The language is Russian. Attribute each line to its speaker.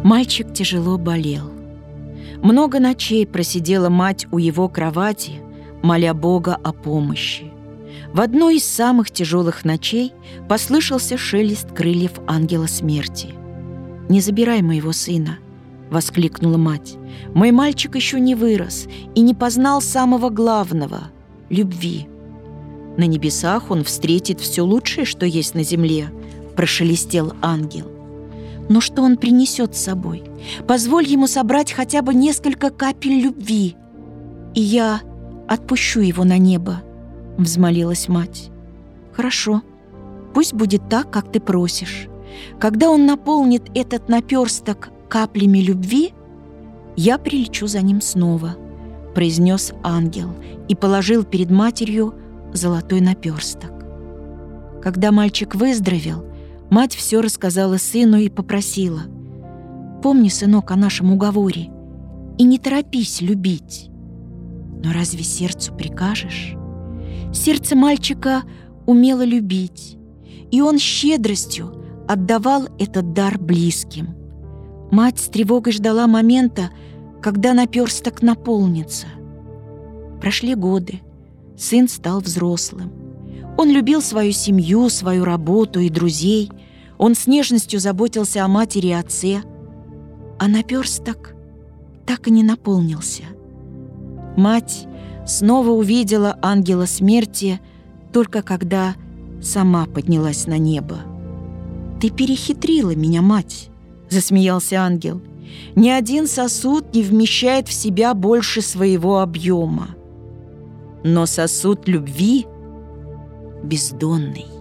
Speaker 1: Мальчик тяжело болел. Много ночей просидела мать у его кровати, моля Бога о помощи. В одной из самых тяжелых ночей послышался шелест крыльев ангела смерти. «Не забирай моего сына!» — воскликнула мать. «Мой мальчик еще не вырос и не познал самого главного — любви. На небесах он встретит все лучшее, что есть на земле», — прошелестел ангел. «Но что он принесет с собой? Позволь ему собрать хотя бы несколько капель любви, и я отпущу его на небо», — взмолилась мать. «Хорошо, пусть будет так, как ты просишь. Когда он наполнит этот наперсток каплями любви, я прилечу за ним снова», — произнес ангел и положил перед матерью золотой наперсток. Когда мальчик выздоровел, мать все рассказала сыну и попросила: «Помни, сынок, о нашем уговоре и не торопись любить». Но разве сердцу прикажешь? Сердце мальчика умело любить, и он щедростью отдавал этот дар близким. Мать с тревогой ждала момента, когда наперсток наполнится. Прошли годы, сын стал взрослым. Он любил свою семью, свою работу и друзей. Он с нежностью заботился о матери и отце. А наперсток так и не наполнился. Мать снова увидела ангела смерти только когда сама поднялась на небо. «Ты перехитрила меня, мать», — засмеялся ангел. «Ни один сосуд не вмещает в себя больше своего объема. Но сосуд любви бездонный.